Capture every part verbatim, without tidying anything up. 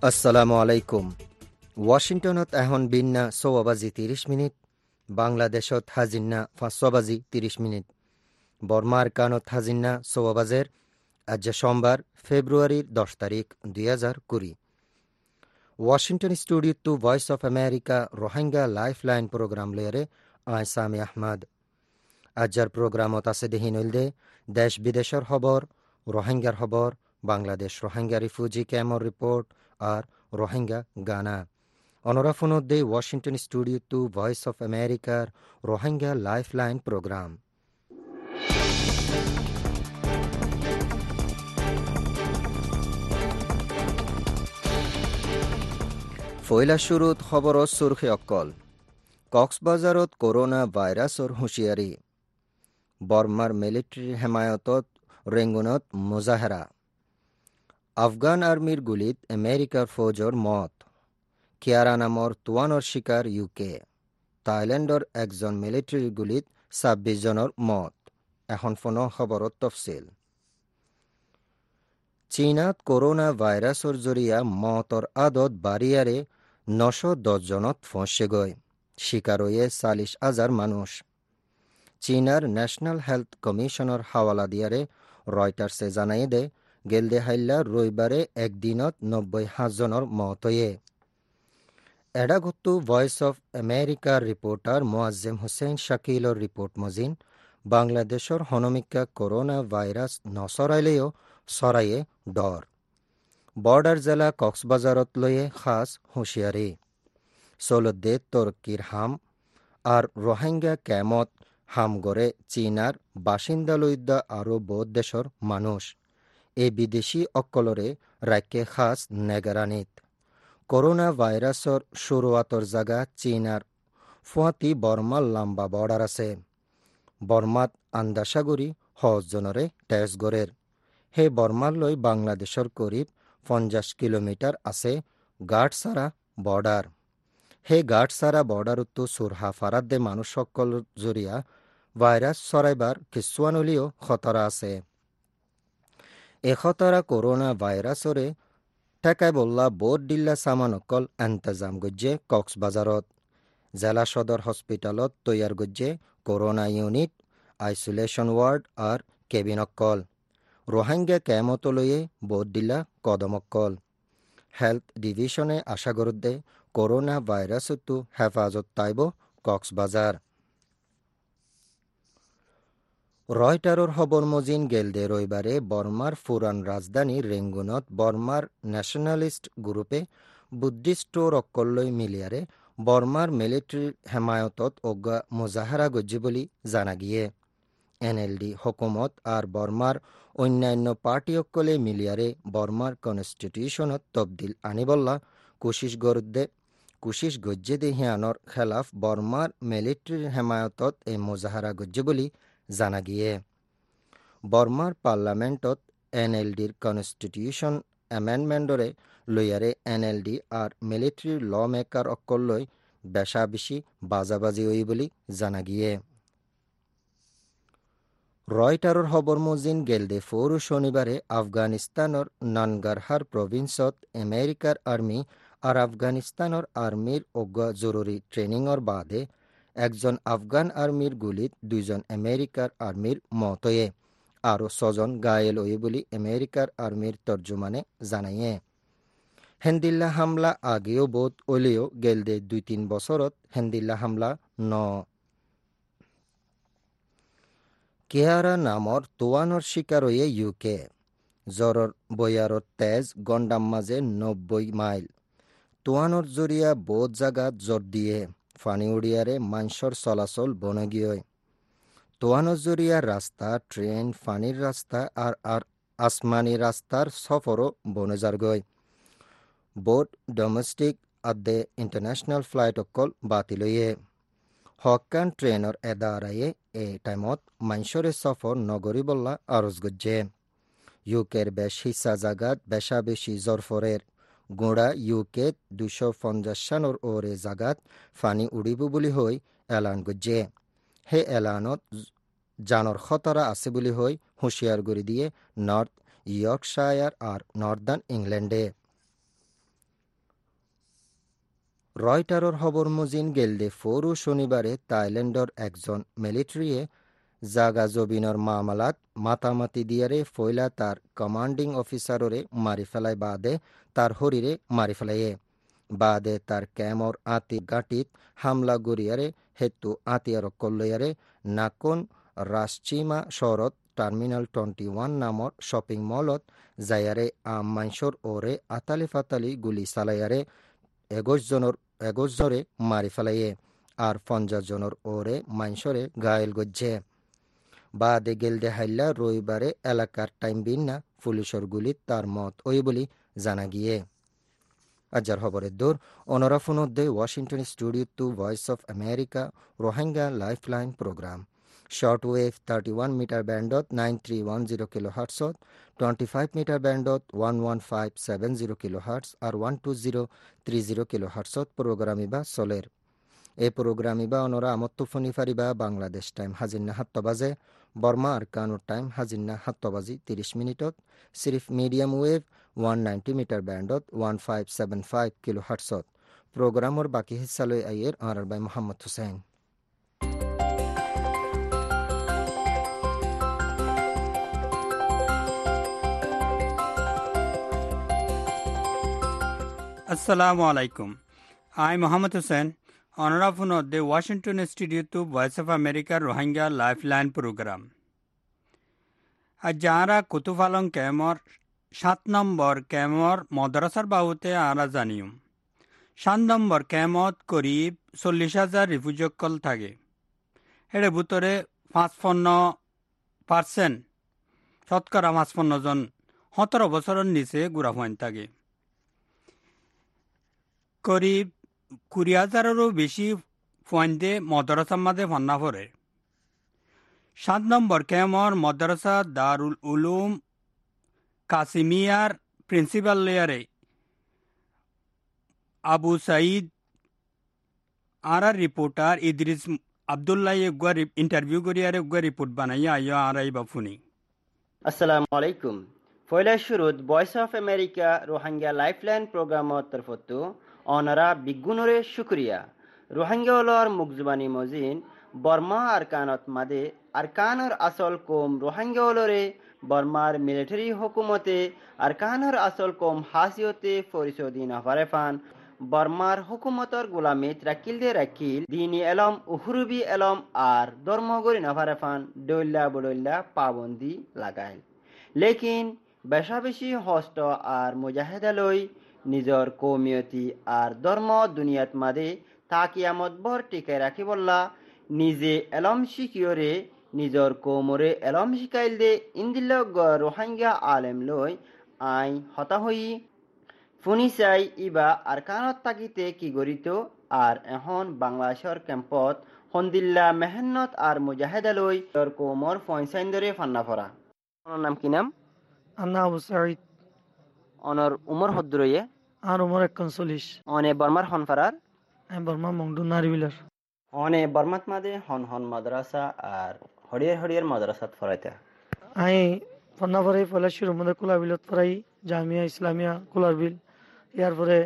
আসসালামু আলাইকুম। ওয়াশিংটনত এখন বিন্না ছয় বাজি ত্ৰিশ মিনিট, বাংলাদেশত হাজিন্না পাঁচ বাজি ত্ৰিশ মিনিট, বর্মার কানত হাজিন্না ছয় বাজের। আজ সোমবার ফেব্রুয়ারির দশ তারিখ দুই হাজার কুড়ি। Washington studio to Voice of America Rohingya life line programme লয়ারে আই সামি আহমদ। আজার প্রোগ্রামত আছে দেহিন দে দেশ বিদেশের খবর, রোহিঙ্গার খবর, বাংলাদেশ রোহিঙ্গা রিফিউজি ক্যাম্পর রিপোর্ট আর রোহিঙ্গা গানা। অনরাফোনত দে Washington studio to Voice of আমেরিকার রোহিঙ্গা লাইফ লাইন প্রোগ্রাম। ফয়লা শুরুত খবরত সুরখে অকল। কক্সবাজারত করোনা ভাইরাসর হুঁশিয়ারি, বর্মার মিলিটারির হেমায়তত রেঙ্গুনত মুজাহেরা, আফগান আর্মির গুলিত আমেরিকার ফৌজর মত, কিয়ারা নামর তোয়ানর শিকার ইউকে, থাইল্যান্ডর একজন মিলিটারির গুলিত ছাব্বিশ জনের মত। এখন ফোন খবরত তফসিল। চীনাত করোনা ভাইরাসর জরিয়া মতর আদত বাড়িয়ারে নশো দশ জনত ফসে গয়, শিকার হয়ে চাল্লিশ হাজার মানুষ। চীনার ন্যাশনাল হেলথ কমিশনের হাওয়ালা দিয়ারে রয়টার্সে জানাই দে গেলদে হাইল্লা রবিবারে একদিনত নব্বই হাজনের মত হয়ে। এডাগুত্তু ভয়েস অফ আমেরিকার রিপোর্টার মোয়াজ্জেম হুসেন শাকিলর রিপোর্ট মজিন, বাংলাদেশের হনমিকা করোনা ভাইরাস নসরাইলেও সরাইয়ে ডর। বর্ডার জেলা কক্সবাজারত লয়ে খাস হুঁশিয়ারি। সৌলদে তুর্কির হাম আর রোহিঙ্গা ক্যামত হাম গড়ে চীনার বাসিন্দা লইদ্যা আরও বহুত দেশর মানুষ। এ বিদেশি অকলরে রাজ্যে খাস নেগারানিত। করোনা ভাইরাসর শুরুয়াতর জাগা চীনার ফুয়াতি বর্মার লম্বা বর্ডার আছে। বর্মাত আন্দাসাগরি হজজনরে টেস গড়ের। হে বর্মার লই বাংলাদেশর করিব পঞ্চাশ কিলোমিটার আছে গাঢ়সারা বর্ডার। হে গাঢ়সারা বর্ডার উত্তু সুরহা ফারাদ দে মানুষ সকল জরিয়া ভাইরাস ছড়াইবার কিছুয়ানলিও খতরা আছে। এ খতরা করোনা ভাইরাসরে ঠেকাই বললা বোট ডিল্লা সামানকল এন্তজাম গজ্জে কক্সবাজারত। জেলা সদর হসপিটালত তৈয়ার গজ্জে করোনা ইউনিট, আইসোলেশন ওয়ার্ড আর কেবিনকল। রোহিঙ্গা ক্যামত লয়ে বোট ডিল্লা কদমকল। হেলথ ডিভিশনে আশা করদে করোনা ভাইরাসতো হেফাজত তাইব কক্সবাজার। রয়টারর খবর মজিন গেলদে রবিবারে বর্মার ফুরান রাজধানী রেঙ্গুনত বর্মার ন্যাশনালিস্ট গ্রুপে বুদ্ধিস্ট রক্কল্লই মিলিয়ারে বর্মার মিলিটারির হেমায়তত অজ্ঞা মুজাহারা গজ্জি বলি জানা গিয়ে। এনএলডি হকুমত আর বর্মার অন্যান্য পার্টি অকলে মিলিয়ারে বর্মার কনস্টিটিউশনত তবদিল আনিবল্লা কুশিস গরুদ্দে কুশিস গজ্জে দে হিয়ানর খেলাফ বর্মার মিলিটারির হেমায়তত এ মুজাহারা গজ্জি বলি জানা গিয়ে। বর্মার পার্লামেন্টত এনএলডির কনস্টিটিউশন অ্যামেন্ডমেন্টরে লইয়ারে এনএলডি আর মিলিটারির ল মেকার অকল্লই বেশা বেশি বাজাবাজি হই বলি জানা গিয়ে। রয়টারর খবর মজিন গেলদে ফৌর শনিবারে আফগানিস্তানের নানগারহার প্রভিন্সত আমেরিকার আর্মি আর আফগানিস্তানের আর্মির অজ্ঞা জরুরি ট্রেনিংর বাদে একজন আফগান আর্মির গুলিত দুইজন আমেরিকার আর্মির মত হয়ে আরও ছজন গায়েল হয়ে বলি আমেরিকার আর্মির তর্জমানে জানাইয়ে। হেন্দিল্লা হামলা আগেও বোধ ওলেও গেলদে দুই তিন বছরত হেন্দিল্লা হামলা ন। কেয়ারা নামর তোয়ানর শিকার হয়ে ইউকে। জ্বরর বয়ারর তেজ গন্ডাম মাঝে নব্বই মাইল। তোয়ানর জরিয়া বোধ জাগাত জ্বর দিয়ে ফানি উড়িয়ারে মানসর চলাচল বনে গিয়ে। তোয়ানর জরিয়া রাস্তা, ট্রেন, ফানির রাস্তা আর আর আসমানি রাস্তার সফরও বনে যার গয়। বোট ডোমেস্টিক আদে ইন্টারন্যাশনাল ফ্লাইট অকল বাতিল হয়ে। হকান ট্রেনর এদারায়ে এ টাইমত মানসরে সফর নগরী বল্লা আরজ গজ্জে। ইউকের বেশ হিসা জাগাত বেশা বেশি জরফরের গোড়া ইউকে দুশো পঞ্চাশ সানর ওরে জাগাত ফানি উড়িব বুলি হই এলান গজ্জে। হে এলানত জানর খতরা আছে বুলি হই হুঁশিয়ার গড়ি দিয়ে নর্থ ইয়র্কশায়ার আর নর্দার্ন ইংল্যান্ডে। রয়টাৰৰ খবৰ মজিন গেলদে ফৰু শনিবাৰে থাইলেণ্ডৰ একজন মিলিটাৰীয়ে জাগা জবিনৰ মামলাত মাতামাতি দিয়াৰে ফয়লা তাৰ কমান্ডিং অফিচাৰৰে মাৰি ফেলাই বাদে তাৰ শৰীৰে মাৰি ফেলায়ে বাদে তাৰ কেমৰ আতি গাঁটিত হামলা গৰিয়াৰে হেতু আতিয়াৰক কল্লৈয়াৰে নাকন ৰাষ্ট্ৰীমা চহৰত টাৰ্মিনাল টুৱেণ্টি ওৱান নামৰ শ্বপিং মলত যায়াৰে আম মাঞ্চৰ ওৰে আতালি ফাতালি গুলি চালায়াৰে এগোজজনৰ এগোজজৰে মাৰি ফেলায়ে আর পঞ্চাশ জনের ওরে মাঞ্চরে গায়েল গজ্জে বাদে গেলদে হাইল্লা রবিবারে এলাকার টাইম বিন্না পুলিশের গুলিত তার মত ওই বলি জানা গিয়ে আজার খবরের দৌর অনরা ফোনদে Washington studio to Voice of America Rohingya lifeline programme short wave thirty one metre ব্যান্ডত নাইন থ্রি ওয়ান জিরো কিলো হার্টসত টোয়েন্টি ফাইভ মিটার ব্যান্ডত one one five seven zero kilohertz আর one two zero three zero কিলো হার্টসত প্রোগ্রামিবা চলের এই প্রোগ্রামিবা অনরা আমত্তু ফোনি ফারিবা বাংলাদেশ টাইম হাজিন্না সাত বাজে বর্মা আর কানুর টাইম হাজিন্না সাত বাজি তিরিশ মিনিটত সিরিফ medium wave one ninety metre ব্যান্ডত ওয়ান ফাইভ সেভেন ফাইভ কিলো হার্টসত প্রোগ্রামর বাকি হিসালৈ আইয়ের আর বাই Mohammad Hussain Assalamu alaikum. I'm Muhammad Hussain, honorable of the Washington Studio to Voice of America Rohingya Lifeline Program. Ajara Kutufalon Kemor, সাত নম্বর কেমর মদরসার বাহুতে আরা জানিউম সাত নম্বর কেমত করিব চল্লিশ হাজার রিফিউজকল থাকে এর ভিতরে পাঁচপন্ন পার্সেন্ট শতকরা পাঁচপন্ন জন সতেরো বছরের নিচে গুড়া হইন থাকে করিব কুড়ি হাজারেরও বেশি ফয়েন্দে মদরসার মাঝে ফন্না পড়ে সাত নম্বর কেমর মদরসা দারুল উলুম কাসিমিয়ার প্রিন্সিপাল লেয়ারে আবু সাইদ আর রিপোর্টার ইদ্রিস আবদুল্লাহ একবার ইন্টারভিউ করিয়ার একবার রিপোর্ট বানাইয়া আইয়া আর আই বাফুনি আসসালামু আলাইকুম ফয়লা শুরুত Voice of America Rohingya lifeline প্রোগ্রামত তরফতো অনারা বিগুণরে শুক্রিয়া রোহিঙ্গা হলর মুকজবানি মজিন বর্মা আরকানত মাদে আরকানর আসল কোম রোহিঙ্গা হলরে বর্মার মিলিটারি হুকুমতে আরকানর আসল কোম হাসিয়তে ফরিসদি নফারেফান বর্মার হুকুমতর গোলামিত রাকিল দে রাকিল দিনী এলম উহুরুবি এলম আর ধর্মগরি নফারেফান দৈল্লা বদৈল্লা পাবন্দি লাগাইল লেকিন বেশা বেশি হস্ত আর মুজাহেদালই নিজর কৌমিয়তি আর ধর্ম দুনিয়াত মাদে তা কিয়ামত ভর টিকে রাখিবল্লা নিজে এলম শিকিয়রে নিজর কৌমরে এলম শিকাইল দে ইন্দিল্ল রোহিঙ্গা আলেম লই আই হতা হই ফুনিসাই ইবা আর কানত তাকিতে কি গরিত আর এখন বাংলাদেশের ক্যাম্পত হন্দিল্লা মেহনত আর মুজাহেদালই তোর কৌমর ফয়সাইন ধরে ফান্না ফরা ওনার নাম কি নাম আন্না আবু সাইদ অনর উমর হদ্রয়ে আর উমর একচল্লিশ অনে বর্মার হনফারার আমি বর্মা মংডু নারিবিলার অনে বর্মাত মাদে হন হন মাদ্রাসা আর হরিয়ার হরিয়ার মাদ্রাসাত ফরাইতা আই ফন্নাফারাই পয়লা শুরুর মধ্যে কুলাবিলত ফরাই জামিয়া ইসলামিয়া কুলারবিল ইয়ার পরে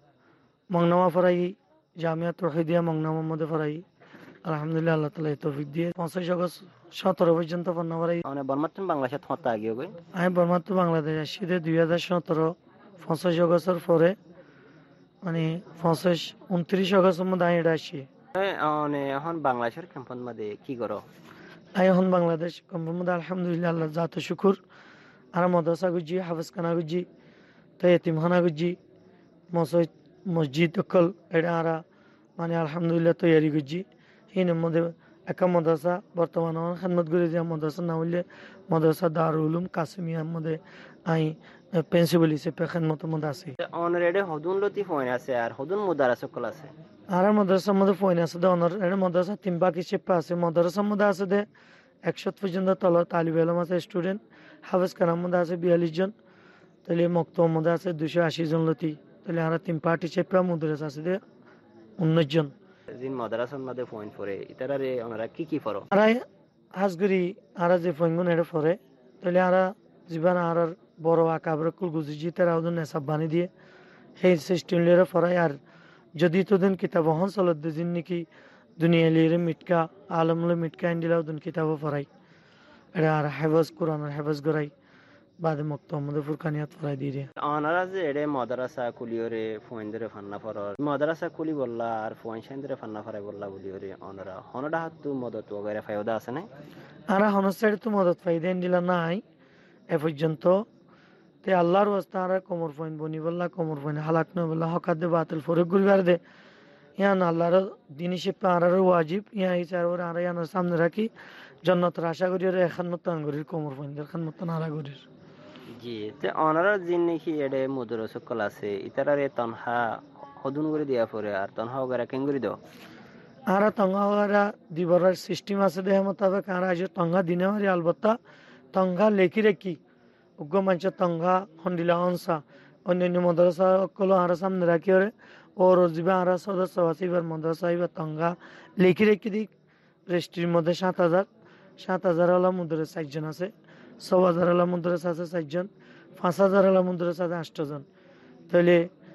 মংনামা ফরাই জামিয়া তৌহিদিয়া মংনামার মধ্যে ফরাই আলহামদুলিল্লাহ আল্লাহ তাআলা তৌফিক দিয়ে পঁচিশ আগস্ট সতেরো পর্যন্ত ফন্নাফারাই অনে বর্মাত বাংলাদেশত হতা আগিয়ে গই আমি বর্মাত বাংলাদেশ আসছি দুই হাজার সতেরো পঁচিশ আগস্টের পরে মানে পঁচিশ উনত্রিশ আগস্টের মধ্যে আমি এটা আসছি অনে এখন বাংলাদেশের ক্যাম্পত মাদে কি করো আই এখন বাংলাদেশ ক্যাম্পের মধ্যে আলহামদুলিল্লাহ আল্লাহ জাত শুকুর আর মাদ্রাসা গুজি হাফেজ খানা গুজি তো এতিমখানা গুজি মসজিদ মসজিদ অকল এটা আরা মানে আলহামদুলিল্লাহ তৈরি গুজি হিনের মধ্যে একা মাদ্রাসা বর্তমানে খেদমত করে দিয়া মাদ্রাসার নাম হইলে মাদ্রাসা দারুল উলুম কাসিমিয়ার মধ্যে আই প্রিন্সিপাল হিসেবে খেদমতের মধ্যে আছি অনরেডে হদুন লতিফ হইন আছে আর হদুন মুদারাস সকল আছে আর মাদ্রাসার মধ্যে ফোন আছে দে অনর এটা মাদ্রাসা তিন ভাগ হিসেবে আছে মাদ্রাসার মধ্যে আছে দে একশো পর্যন্ত তল তালিব আলম আছে স্টুডেন্ট হাফেজ খানার মধ্যে আছে বিয়াল্লিশ জন তাহলে মক্তবের মধ্যে আছে দুশো আশি জন লতি তাহলে আর তিন পার্ট হিসেবে মাদ্রাসা আছে দে উনিশ জন জিন মাদ্রাসার মধ্যে ফোন পড়ে ইতারারে ওনারা কি কি পড়ো আর হাজগুড়ি আর যে ফোনগুন এটা পড়ে তাহলে আর জীবন আর বড় আকাবরে কুল গুজি তারা ওদের নেশাব বানি দিয়ে সেই সিস্টেম লিয়ে পড়ায় আর যদি তো দিন কিতাব হন চলত দিন নাকি দুনিয়া লিরে মিটকা আলমলে মিটকা ইন্দিলাও দিন কিতাব পড়াই এটা আর হেফাজ কোরআনের হেফাজ করাই বাদে মক্ত আমাদের ফুরকানিয়াত পড়াই দিয়ে অনারা যে এড়ে মদারাসা কুলিওরে ফোয়েন্দরে ফান্না ফরর মদারাসা কুলি বললা আর ফোয়েন সেন্দরে ফান্না ফরাই বললা বলিওরে অনারা হনডা হাতু মদত ওগেরে ফায়দা আছে না আর হন সাইড তো মদত ফাইদা ইন্দিলা নাই এ পর্যন্ত তে আল্লাহর ওয়াস্তা আর কোমর ফোন বনি বললা কোমর ফোন হালাক ন বললা হকাত দে বাতিল ফরক গুলবার দে ইয়ান আল্লাহর দিনই সে পারার ওয়াজিব ইয়া এই চার ওর আর ইয়ান সামনে রাখি জান্নাতের আশা করি আর এখন মতন গরির কোমর ফোন এখন মতন আরা গরির জি তে অনারা জিন নাকি এড়ে মুদরস কল আছে ইতারারে তনহা হদুন করে দিয়া পরে আর তনহা ওগেরা কেঙ্গুরি দাও আর তঙ্গা ওরা দিবরার সিস্টেম আছে দেহ মোতাবেক আর আজ তঙ্গা দিনে মারি আলবত্তা তঙ্গা লেখি রেখি উগ্র মানুষের তঙ্গা হন্ডিলা অনসা অন্যান্য মদরসা কলো আর সামনে রাখি ওরে ওর যাবে আর সদস্য আছে এবার মদরসা এবার তঙ্গা লেখি রেখি দিক রেস্ট্রির মধ্যে সাত হাজার সাত হাজার হলা মদরস চারজন আছে ছ হাজার হলা মদরস আছে চারজন পাঁচ হাজার হলা মদরস আছে আটজন তাহলে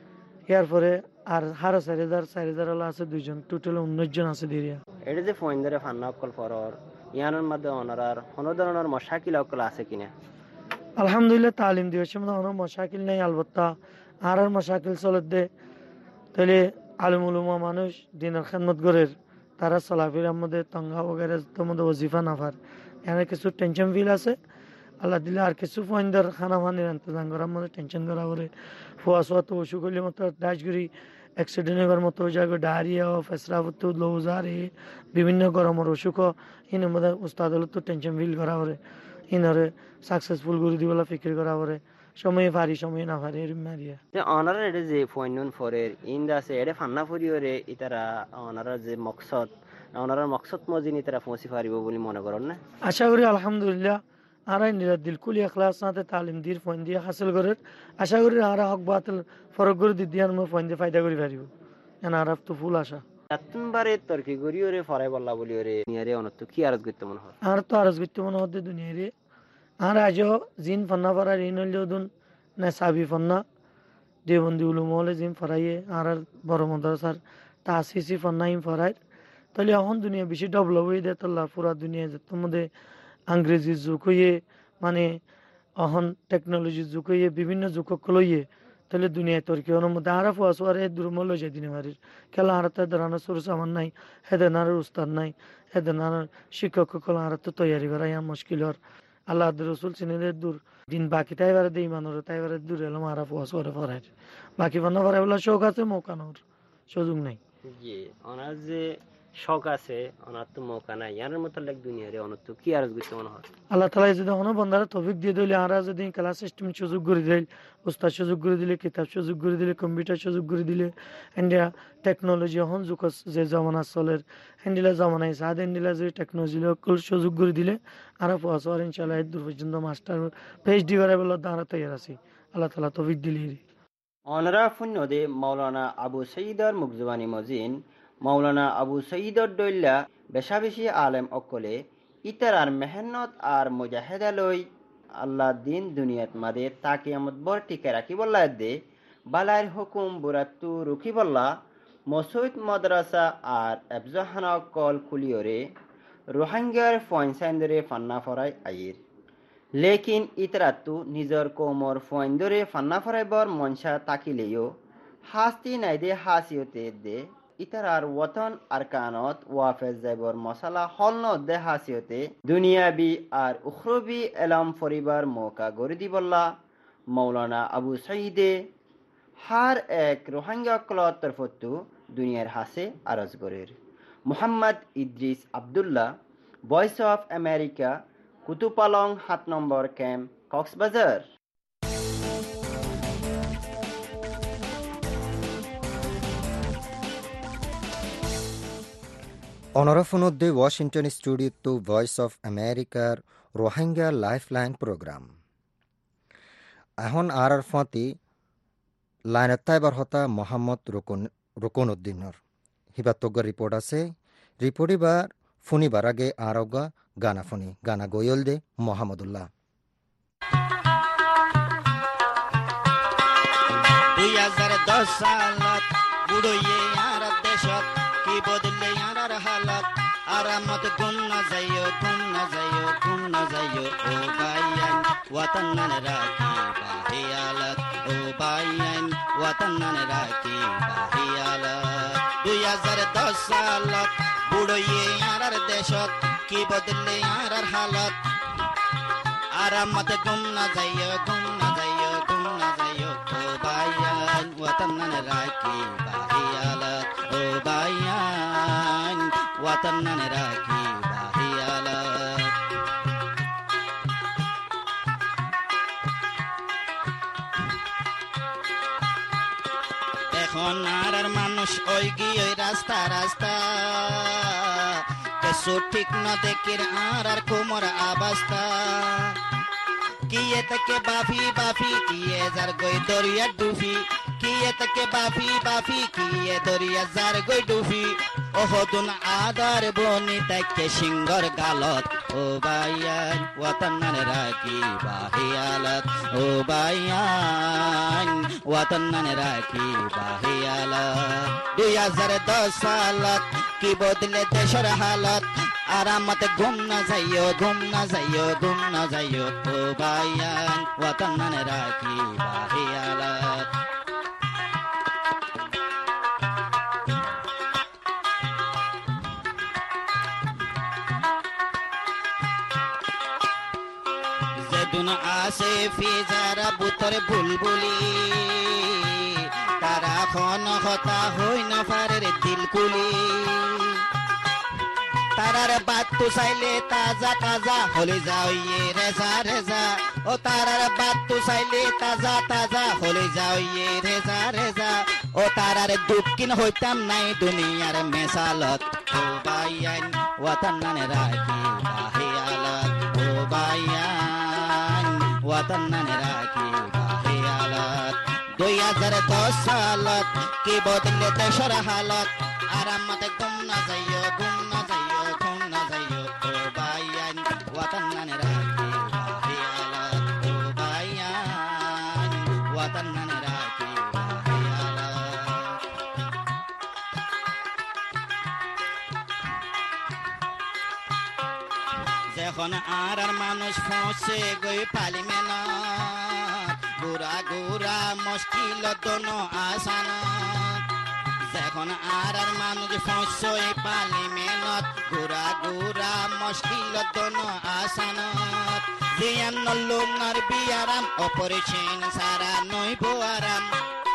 এরপরে আর হারা চার হাজার চার হাজার হলা আছে দুইজন টোটাল উনিশ জন আছে দিরিয়া এটা যে ফোয়েন্দরে ফান্না অকল ফরর ইয়ানোর মধ্যে অনারার হন ধরনের মশাকিল অকল আছে কিনা আলহামদুলিল্লাহ তালিম দিয়েছে মানে অনেক মশাকিল নেই আলবত্তা আর আর মশাকিল চলত দে তাহলে আলম উলুমা মানুষ দিনের খেদমত গরের তারা চলাফেরার মধ্যে তঙ্গা বগেরে তোমাদের ওজিফা নাফার এখানে কিছু টেনশন ফিল আছে আল্লাহ দিলে আর কিছু ফোয়েন্দার খানা ফানির ইন্তজাম করার মধ্যে টেনশন করা করে ফোয়া সোয়া তো অসুখ হইলে মতো ডাচগুড়ি অ্যাক্সিডেন্ট হবার মতো জায়গায় ডায়রিয়া ফেসরাফত লৌজার এ বিভিন্ন গরমের অসুখ ইনের মধ্যে উস্তাদ হলে তো টেনশন ফিল করা করে ইনরে সাকসেসফুল করে দিবলা ফিকির করা করে সময় পারি সময় না পারি এরম মারিয়া যে অনারা এটা যে ফোয়েনুন ফরের ইন্দা আছে এটা ফান্না ফরিওরে ইতারা অনারা যে মকসদ অনারার মকসদ মজিন ইতারা পৌঁছি পারিব বলে মনে করেন না আশা করি আলহামদুলিল্লাহ আর নিরা দিলকুল ইখলাস সাথে তালিম দির ফোন দিয়ে হাসিল করে আশা করি আর হক বাতিল ফরক করে দি দিয়ার মো ফোন দিয়ে ফায়দা করে পারিব এনা আর তো ফুল আশা আত্মবারে তর্কি গরিওরে ফরাই বল্লা বলিওরে নিয়ারে অনত কি আরজ করতে মনে হয় আর তো আরজ করতে মনে হতে দুনিয়ারে আর আজও জিন ফন্না ফরার ইন হইলেও না সাবি ফন্না দেবন্দি উলুম হলে জিন ফরাইয়ে আর বড় মদরসার তাসিসি ফন্না ইম ফরাই তাহলে এখন দুনিয়া বেশি ডেভেলপ হয়ে দেয় তাল্লা পুরা দুনিয়া যেতে মধ্যে আংরেজির যুগ হইয়ে মানে এখন টেকনোলজির যুগ হইয়ে বিভিন্ন যুগক লইয়ে তাহলে দুনিয়ায় তর্কি ওর মধ্যে আরা ফুয়া সোয়ার হে দুর্মল লই যায় দিনে বাড়ির খেলা আর তাদের রানা সোর্স আমার নাই হেদের আর উস্তাদ নাই হেদের আর শিক্ষক কলা আর তো তৈরি করা ইয়া মুশকিল হর আল্লাহ রসুল চিনে দূর দিন বাকি তাই বারে দিই মানুষ তাই বারে দূর এলাম আরা ফুয়া সোয়ারে ফরাই বাকি বান্না ফরাই বলা শোক আছে মৌকা নোর সুযোগ নাই জি ওনার যে শখ আছে ওনার তো মৌকা নাই ইয়ার মতো লাগ দুনিয়ারে অনত কি আরজ করতে মনে হয় আল্লাহ তালা যদি হনো বন্ধারা তৌফিক দিয়ে দিলে আর যদি ক্লাস সিস্টেম সুযোগ করে দিল উস্তাদ সুযোগ করে দিলে কিতাব সুযোগ করে দিলে কম্পিউটার সুযোগ করে দিলে ইন্ডিয়া টেকনোলজি হন যুগ যে জমানা চলের হ্যান্ডিলা জমানায় সাদ হ্যান্ডিলা যে টেকনোলজি সুযোগ করে দিলে আর পড়াশোয়ার ইনশাল্লাহ দূর পর্যন্ত মাস্টার পিএইচডি করার বেলা দাঁড়া তৈরি আছি আল্লাহ তালা তৌফিক দিলি অনরা ফুন্নদে মাওলানা আবু সঈদর মুকজবানি মজিন মাওলানা আবু সঈদর দৈল্লা বেশা বেশি আলেম অকলে ইতারার মেহনত আর মুজাহেদা লই আল্লাহ দিন দুনিয়াত মাদে তাকে আমত বর টিকে রাখি বললা দে বালাইর হুকুম বুরাত্তু রুখি বললা মসজিদ মাদ্রাসা আর এফজাহানা কল কুলিয়রে রোহিঙ্গার ফয়েন্সাইন্দরে ফান্না ফরাই আইর লেকিন ইতরাতু নিজর কোমর ফয়েন্দরে ফান্না ফরাইবর মনসা তাকিলেও হাসতি নাইদে হাসিয়তে দে ইতারার ওয়াতন আরকানত ওয়াফেজ যাইবর মশালা হলন দে হাসিয়তে দুনিয়াবি আর উখরবি এলাম ফরিবার মৌকা গড়ি দিবল্লা মৌলানা আবু সঈদে হার এক রোহিঙ্গা কলত তরফতু দুনিয়ার হাসে আরজ গরের Mohammad Idris Abdullah Voice of America Kutupalong সাত নম্বর ক্যাম্প কক্সবাজার অনরাফনুদ্দে Washington studio to Voice of আমেরিকার রোহিঙ্গা লাইফলাইন প্রোগ্রাম এখন আর আর ফাঁতি লাইনত্তাইবার হতা মোহাম্মদ রুকন রুকনউদ্দিনের হিবাতজ্ঞ রিপোর্ট আছে রিপোর্ট এবার ফুনিবার আগে আরগা গানা ফুনি গানা গয়ল দে মোহাম্মদুল্লাহ দুই হাজার দশ সালত বুড়ইয়ে আর দেশত কি বদলে আর হালত আরামত গুম না যাইও গুম না যাইও গুম না যাইও ও বাইয়ান ওয়াতান নান রাখি বাহিয়ালত ও বাইয়ান ওয়াতান নান রাখি বাহিয়ালত দুই হাজার দশ সালত বুড়ইয়ে আর দেশত কি বদলে আর হালত আরামত গুম না যাইও গুম না যাইও গুম না যাইও ও বাইয়ান ওয়াতান নান রাখি বাহিয়ালত ও বাইয়ান ওয়াতান নান রাখি বাহিয়ালত এখন আর আর মানুষ ওই গিয়ে রাস্তা রাস্তা কিছু ঠিক না দেখির আর আর কোমর আবাস্তা কিয়ে থেকে বাফি বাফি কিয়ে যার গই দরিয়া ডুফি কিয়ে থেকে বাফি বাফি কিয়ে দরিয়া যার গই ডুফি ওহদুন আদার বনি তাকে সিংহর গালত ও বাইয়ান ওয়াতান নান রাখি বাহিয়ালত ও বাইয়ান ওয়াতান নান রাখি বাহিয়ালত দুই হাজার দশ সালত কি বদলে দেশের হালত আরামত গুম না যাইও গুম না যাইও গুম না যাইও ও বাইয়ান ওয়াতান নান রাখি বাহিয়ালত যেদিন আসে ফিজারা বুতর বুলবুলি তারা খন হতা হই না পারে দিলকুলি তারার বাত তো চাইলে তাজা তাজা হলে যাও ইয়ে রেজা রেজা ও তারার বাত তো চাইলে তাজা তাজা হলে যাও ইয়ে রেজা রেজা ও তারার দুঃখিন হইতাম নাই দুনিয়ার মেসালত ও বাইয়ান ওয়াতান নান রাখি বাহিয়ালত ও বাইয়ান ওয়াতান নান রাখি বাহিয়ালত দুই হাজার দশ সালত কি বদলে দেশের হালত আরামত গুম না যাইও গুম না যাইও গুম না যাইও ও বাইয়ান ওয়াতান নান রাখি বাহিয়ালত ও বাইয়ান ওয়াতান নান রাখি বাহিয়ালত যখন আর আর মানুষ ফসে গই পালিমেন গুড়া গুড়া মুশকিল দোনো আসান যখন আর আর মানুষ ফসে পালিমেনত গুড়া গুড়া মুশকিল দোনো আসান জিয়ান নল্লুনার বিয়ারাম অপারেশন সারা নইব আরাম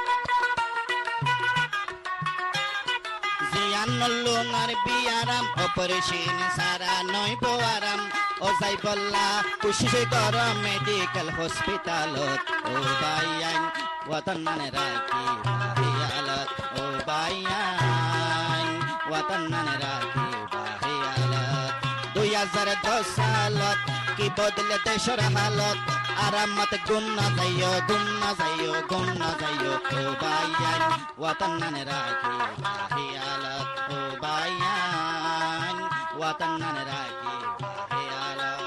জিয়ান নল্লুনার বিয়ারাম অপারেশন সারা নইব আরাম ও যাইবল্লা কুশি কর মেডিকেল হসপিটালত ও বাইয়ান ওয়াতান নান রাখি বাহিয়ালত ও বাইয়ান ওয়াতান নান রাখি বাহিয়ালত দুই হাজার দশ সালত কি বদলে দেশের হালত আরামত গুম না যাইও গুম না যাইও গুম না যাইও ও বাইয়ান ওয়াতান নান রাখি বাহিয়ালত ও বাইয়ান ওয়াতান নান রাখি বাহিয়ালত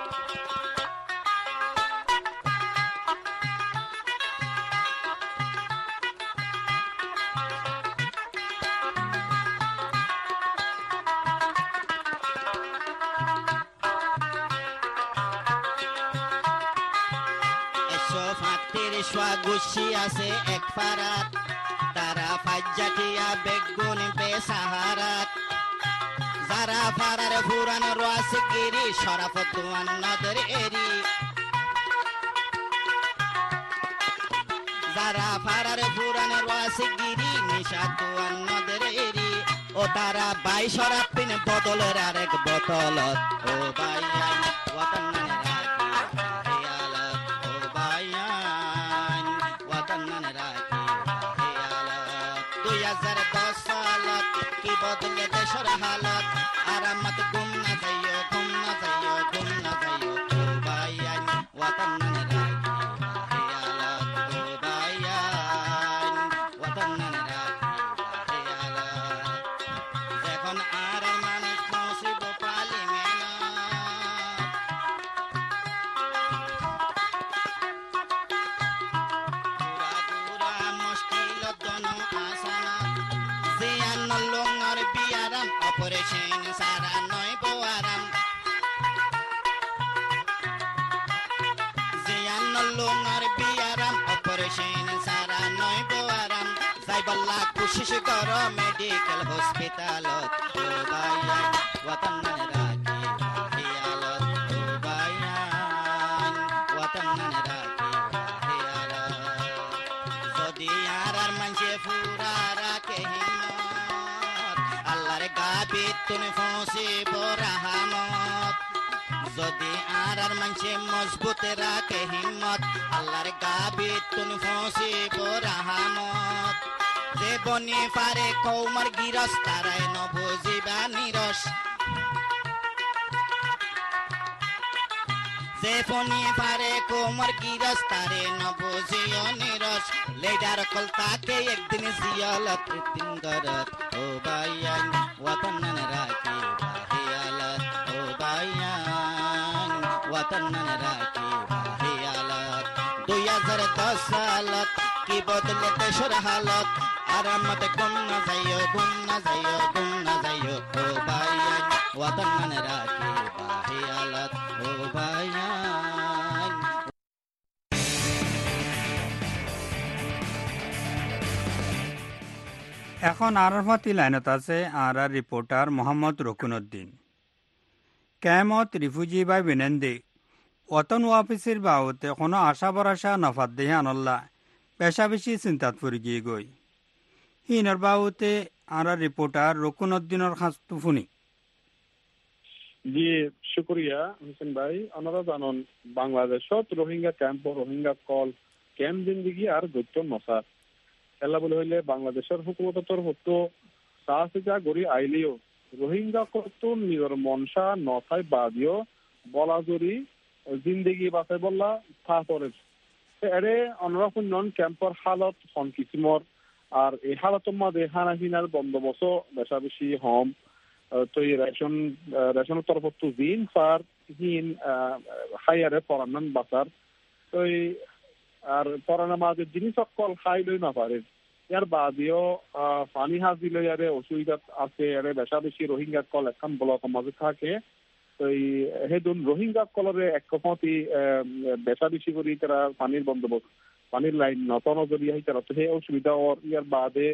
গুছি আছে এক পারাত তারা ফাজ্জাটিয়া বেগুন বেসাহারাত যারা পারার পুরান রাসগিরি শরাফতুয়ান নদর এরি যারা পারার পুরান রাসগিরি নিশাতুয়ান নদর এরি ও তারা বাই শরাপিন বদলের আরেক বোতলত ও বাইয়ান ওয়াতান নান রাখি বাহিয়ালত ও বাইয়ান ওয়াতান নান রাখি বাহিয়ালত দুই হাজার দশ সালত কি বদলে দেশের হালত আরামত গুম না যাইও গুম না যাইও গুম না যাইও ও বাইয়ান ওয়াতান নান রাখি বাহিয়ালত ও বাইয়ান ওয়াতান নান রাখি বাহিয়ালত যখন আর মানুষ নসিব পালিমেন গুড়া গুড়া মুশকিল দোনো আসানা অপারেশন সারা নয় বোয়ারাম জিয়ান লোনার বিয়ারাম অপারেশন সারা নয় বোয়ারাম সাইবাল্লা কোশিশ কর মেডিকেল হসপিটালত ও ভাইয়া ওয়াতান রাখি হিয়ালত ও ভাইয়া ওয়াতান রাখি হিয়ালত যদি আর আর মানছে ফুরা রাখে হিম্মত আল্লাহর গাবি তুমি ফসিব রাহমত যদি আর আর মানছে মজবুত রাখে হিম্মত আল্লাহর গাবি তুমি ফসিব রাহমত যে বনি পারে কৌমার গিরস তারাই নবুজিবা নিরস যে বনি পারে কৌমার গিরস তারে নবুজিও নিরস লেডার কল তাকে একদিন জিয়ালত দিন গরত ও ভাইয়ান ওয়াতান রাখি বাহিয়ালত ও ভাইয়ান ওয়াতান রাখি বাহিয়ালত দুই হাজার দশ সালত কি বদলে দেশের হালত আরামত গুম না যাইও গুম না যাইও গুম না যাইও ও ভাইয়ান ওয়াতান রাখি বাহিয়ালত ও ভাইয়ান। এখন আরফাতি লাইনত আছে আর আর রিপোর্টার মোহাম্মদ রকুনউদ্দিন। কেমত রিফিউজি বাই বিনেন্দি অতন ওয়াফিসির বাউতে কোনো আশা ভরসা নফাত দেহে আনল্লা পেশা বেশি চিন্তাত পড়ে গিয়ে গই হিনর বাউতে আর আর রিপোর্টার রকুনউদ্দিনের খাস তুফুনি। জি শুক্রিয়া হোসেন ভাই। আপনারা জানেন বাংলাদেশত রোহিঙ্গা ক্যাম্প রোহিঙ্গা কল ক্যাম্প জিন্দিগি আর গত্য নসা এলা বলে হইলে বাংলাদেশের হুকুমতর হতো সাহসিকা গড়ি আইলিও রোহিঙ্গা কত নিজের মনসা নথায় বাদিও বলা জরি জিন্দিগি বাঁচাই বললা থা পরে এরে অন্যরকম নন ক্যাম্পর হালত হন কিসিমর আর এই হালতের মাঝে হানা হিনার বন্দোবস্ত বেশা বেশি হম তো এই রেশন রেশনের তরফ তো জিন ফার হিন হাইয়ারে পড়ানান বাসার তো আর পড়ানোর মাঝে জিনিস সকল খাই লই না পারে ইয়ার বাদেও পানি হাজি লই আরে অসুবিধা আছে আরে বেশা বেশি রোহিঙ্গা কল এখন ব্লক মাঝে থাকে তো এই হেদুন রোহিঙ্গা কলরে এক কপতি বেশা বেশি করে তারা পানির বন্দোবস্ত পানির লাইন নতন জড়িয়ে হয় তারা তো সেই অসুবিধা ওর ইয়ার বাদে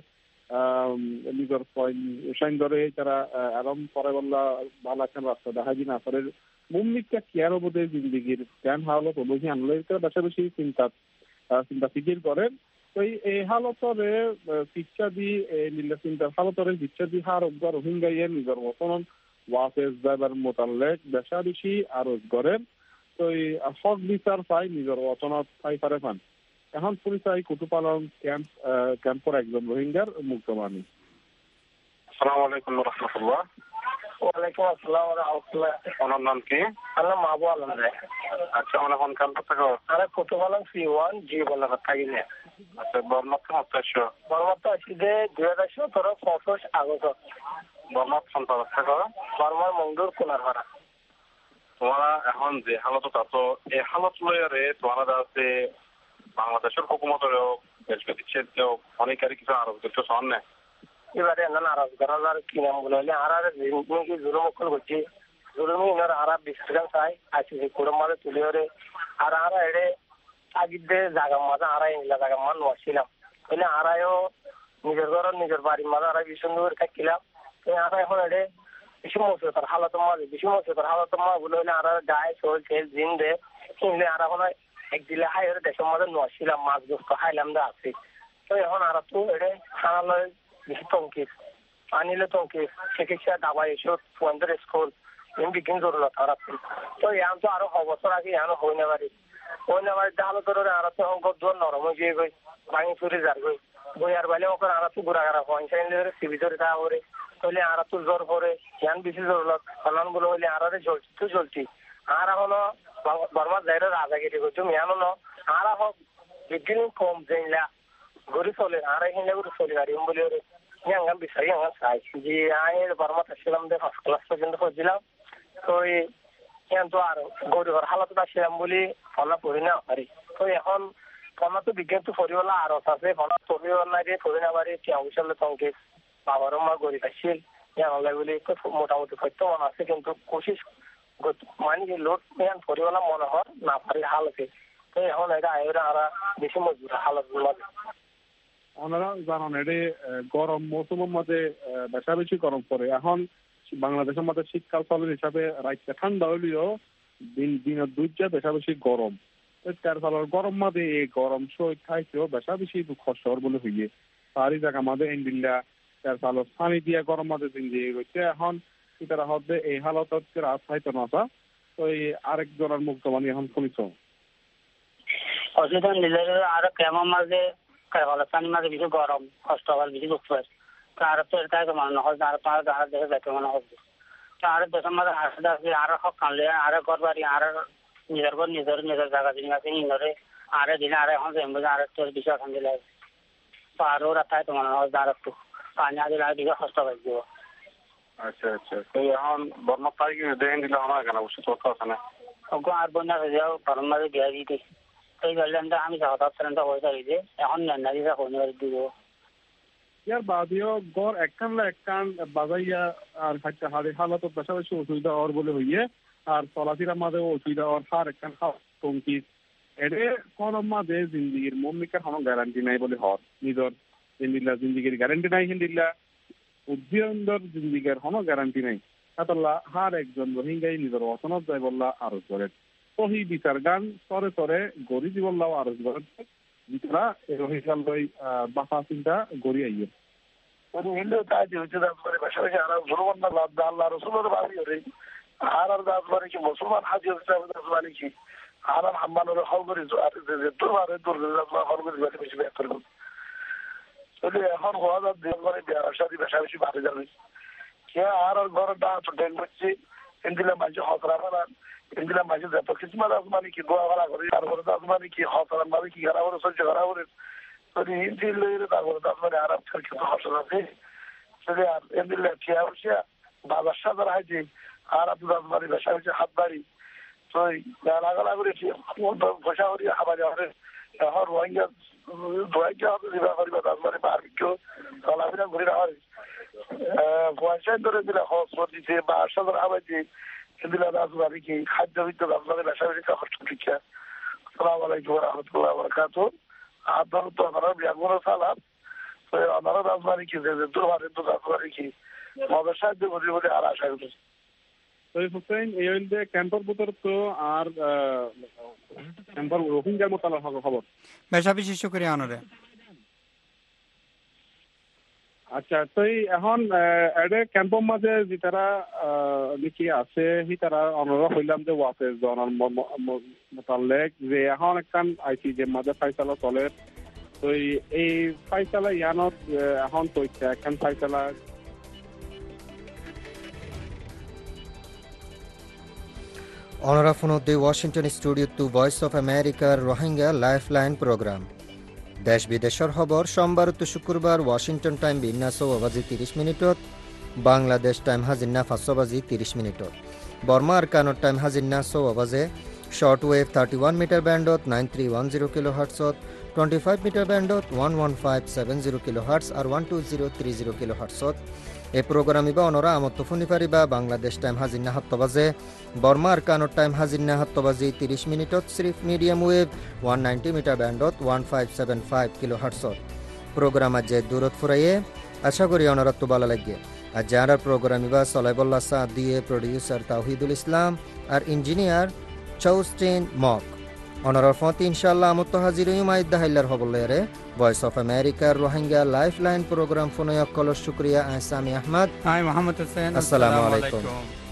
নিজের পয়েন্ট ধরে তারা আরাম করে বললা ভালো একটা রাস্তা দেখা যায় না পরে মুমনিকটা কেয়ার বোধে জিন্দিগির জ্ঞান হালত অবধি আনলে তারা বেশা বেশি চিন্তা চিন্তা ফিকির করেন তো এই হালতরে শিক্ষা দি নিলে চিন্তার হালতরে শিক্ষা দি হার অজ্ঞ রোহিঙ্গা ইয়ে নিজের মতন ওয়াফেজ যাবার মোতালেক বেশা বেশি আরজ করেন তো এই হক বিচার পাই নিজের অচনত পাই পারে পান এখন পরিচয় কুটুপালন ক্যাম্প ক্যাম্পর একজন রোহিঙ্গার মুক্তবাণী। আসসালামু আলাইকুম ওয়া রাহমাতুল্লাহ। ওয়ালাইকুম আসসালাম ওয়া রাহমাতুল্লাহ। আপনার নাম কি? আমার নাম আবু আলম রায়। আচ্ছা মানে কোন ক্যাম্প থেকে? আরে কুটুপালন সি ওয়ান জি বলা থাকি না। আচ্ছা বর্মাত হতাশ বর্মাত আসি যে দুই হাজার সতেরো পঁচিশ আগস্ট বর্মাত সন্তান থেকে বর্মার মঙ্গল কোনার ভাড়া তোমরা এখন যে হালত আছো এই হালত লয়ারে তোমরা আছে বাংলাদেশের হুকুমতের দেশ দিচ্ছে অনেকেরই কিছু আরোপ করতে শোন না এবারে না আরব করার কি নাম বলে আর আর জিন্দিগি জুলুম করছি জুলুমি ইনার আর বিশ্রাম চাই আছে যে কুড়ম মাঝে তুলে ওরে আর আর এড়ে আগিদে জায়গা মাঝে আর ইংলা জায়গা মান নছিলাম তাহলে আরায়ও নিজের ঘর নিজের বাড়ির মাঝে আর ভীষণ দূরে থাকিলাম আর এখন এড়ে বেশি মসুতার হালত মাঝে বেশি মসুতার হালত মা বলে হলে আর গায়ে চলছে জিন দে কিনলে আর এখন একদিলে হাই দেশের মধ্যে নছিলাম মাছ গোস্ত খাইলাম দা আছে তো এখন আর তো এড়ে খানালয় বেশি টঙ্কির আনিলে টঙ্কির চিকিৎসা দাবা এসব পয়েন্টের স্কুল এমনি বিজ্ঞান জরুরত আর তো এখন তো আরো অবসর আগে এখন হই না পারি হই না পারি তাহলে তোর আর তো অঙ্ক দোর নরম হয়ে গিয়ে গই ভাঙি চুরি যার গই বই আর বাইলে ওকে আর তো ঘুরাঘারা পয়সা নিলে সিবি ধরে তা করে তাহলে আর তো জ্বর পরে জ্ঞান বেশি জরুরত ফলান বলে হইলে আর চলছি তো চলছি আর এখনো বর্মার যাইরে রাজাগিরি করছো মেয়ানো ন আর হোক বিজ্ঞান কম জানলা ঘুরে চলে আর এখানে ঘুরে চলে গাড়ি বলে ওরে ইয়াঙ্গাম বিচারি ইয়াঙ্গাম চাই যে আয় বর্মা আসছিলাম দে ফার্স্ট ক্লাস পর্যন্ত পড়ছিলাম তো এখন তো আর গরিবের হালত আসছিলাম বলে ফলা পড়ি না পারি তো এখন ফলা তো বিজ্ঞান তো পড়িবলা আর আছে ফলা পড়িবল নাই রে পড়ি না পারি টিয়া উইসালে তংকে বাবার মা গরিব আসছিল জানালে বলে মোটামুটি সত্য মনে আছে, কিন্তু কোশিশ মানে যে লোড মেন পরিবেলা মনে হয় না পারি হালতে, তো এখন এটা এরা আরা বেশি মজবুত হালত লাগে। ওনারা জানান এটা গরম মৌসুমের মধ্যে বেশা বেশি গরম পড়ে। এখন বাংলাদেশের মধ্যে শীতকাল চলের হিসাবে রাইতে ঠান্ডা হইলেও দিন দিনের দুইটা বেশা বেশি গরম। তার ফলে গরম মাঝে এই গরম সই খাইতেও বেশা বেশি কষ্ট বলে হইয়ে তারই জায়গা আমাদের ইন্ডিল্লা তার ফলে পানি দিয়ে গরম মাঝে দিন দিয়ে গেছে। এখন তারা হবে এই হালত হচ্ছে রাস্তায় নশা, তো এই আরেকজনের মুক্ত মানে এখন শুনিছ অসুবিধা নিলে আরো কেমন মাঝে পানি মাঝে বেশি গরম কষ্ট হওয়ার বেশি দুঃখ হয়। আর তো এটা মনে হয় আর পাঁচ আর দেখে যাতে মনে হবে আর দেশের মাঝে আসতে আসলে আরো সব কানলে আরো ঘর বাড়ি আর নিজের ঘর নিজের নিজের জায়গা জিনিস আছে ইনরে আরে দিনে আর এখন জেমবে আর একটু বিষয় খান দিলে আরো রাতায় তো মনে হয় আর একটু পানি দিলে আর দিকে কষ্ট হয়ে যাব। আচ্ছা আচ্ছা, তো এখন বর্ণ তারিখ দেখেন দিলে আমার কেন অবশ্যই চলতে আছে না ওগো আর বন্যা হয়ে যাও কারণ মাঝে বিয়া দিতে এই গেলেনটা আমি হঠাৎ হয়ে যাই যে এখন নেন দিকে হয়ে দিব ইয়ার বাদিও গড় একখান একখান বাজাইয়া আর খাইতে হাড়ে হালত বেশা বেশি অসুবিধা হওয়ার বলে হইয়ে আর চলাফেরার মাঝে অসুবিধা হওয়ার হার একখান কমকি এর কোন মাঝে জিন্দিগির মমিকার কোনো গ্যারান্টি নাই বলে হর নিজের জিন্দিল্লা জিন্দিগির গ্যারান্টি নাই হিন্দিল্লা উদ্ভিদর জিন্দিগির কোনো গ্যারান্টি নাই। তাতলা হার একজন রোহিঙ্গাই নিজের অসনত যায় বললা আরো করে সহি বিচার গান তরে তরে গড়ি দিবল্লাও আরো করে ভিতরা রোহিঙ্গা লই বাফা চিন্তা গড়ি আইয়ে হিন্দু কাজ হচ্ছে তারপরে পাশাপাশি আর জুলুমান না আল্লাহ রসুলের বাড়ি হরে আর আর দাসবাড়ি কি মুসলমান হাজি হচ্ছে দাসবাড়ি কি আর আর হাম্মানের হল করে দুর্বারে দুর্গা হল করে বেশি বেশ করবো এখন হওয়া যার দিন করে বিয়ার সাথে বেশাবেশি বাড়ি যাবে কে আর আর ঘরের দা ট্রেন করছে ইন্দিলা মাঝে হতরা বানান ইন্দিলা মাঝে যত কিসমত আসমানি কি দোয়া করা করে তারপরে আসমানি কি হতরান মানে কি খারাপ করে চলছে খারাপ করে যদি হিন্দি লইলে তারপরে আসমানি আরাম করে কিন্তু হসন আছে সেটা আর ইন্দিলা ঠিয়া বসিয়া বাজার সাজার হাইছে আর আপনার আসমানি বেশাবেশি হাত বাড়ি তো লাগালা করে বসা করি হাবা যাওয়ারে এখন রোহিঙ্গা রোহিঙ্গা হবে দিবা করিবা আসমানি বারবিকিউ চলাফেরা ঘুরে না হয় পয়সা ধরে দিলে হস দিছে বা সাজার হাবাইছে দিলা রাজবাড়ি কি খাদ্য ভিত্তিক রাজবাড়ি বেশাবেশি কষ্ট শিক্ষা। আসসালামু আলাইকুম ওয়া রাহমাতুল্লাহি ওয়া বারাকাতুহু। আদার তো আমরা বিয়াগুলো সালাম তো আমরা রাজবাড়ি কি যে দুবারে তো রাজবাড়ি কি আমাদের সাহায্য করি বলে আর আশা করি। তো হুসেন এই হইলে ক্যাম্পার ভিতর তো আর ক্যাম্পার রোহিঙ্গার মোতালা খবর বেশা বেশি শুকরিয়া আনরে। আচ্ছা, তো এখন এডে ক্যাম্পর মাঝে যে তারা লিখি আছে সি তারা অনুরোধ হইলাম যে ওয়াফে জনার মোতালেক যে এখন একখান আইসি যে মাঝে ফাইসালা চলে তো এই ফাইসালা ইয়ানত এখন তো একখান ফাইসালা অনরা ফোনতে Washington studio to Voice of আমেরিকার রোহিঙ্গা লাইফলাইন প্রোগ্রাম দেশ বিদেশের খবর সোমবার তো শুক্রবার ওয়াশিংটন টাইম বিন্যাসো বাজি তিরিশ মিনিটত বাংলাদেশ টাইম হাজিন্না পাঁচশো বাজি তিরিশ মিনিটত বর্মা আর কানোর টাইম হাজিন্না সো বাজে short wave thirty one metre ব্যান্ডত নাইন থ্রি ওয়ান জিরো কিলো হার্টসত টোয়েন্টি ফাইভ মিটার ব্যান্ডত one one five seven zero kilohertz আর one two zero three zero কিলো হার্টসত এই প্রোগ্রাম ইবা অনরা আমত ফোনি পারিবা বাংলাদেশ টাইম হাজিন্না সাত বাজে বর্মা আর কানোর টাইম হাজিন্না সাত বাজি তিরিশ মিনিটত সিরিফ medium wave one ninety metre ব্যান্ডত ওয়ান ফাইভ সেভেন ফাইভ কিলো হার্টসত প্রোগ্রাম আজ দূরত ফুরাইয়ে আশা করি অনরা তো ভালো লাগে আর যারা প্রোগ্রাম ইবা সলাইবুল্লাহ সাদ দিয়ে প্রডিউসার তাওহিদুল ইসলাম আর ইঞ্জিনিয়ার চৌস্টিন মক অনরার ফতি ইনশাআল্লাহ আমত হাজির ইউমাইদ হাইলার হবলেরে ভয়েস অফ আমেরিকার রোহিঙ্গা লাইফলাইন প্রোগ্রাম ফোনয়ক কল শুকরিয়া আহসামি আহমদ হাই মোহাম্মদ হোসেন আসসালামু আলাইকুম।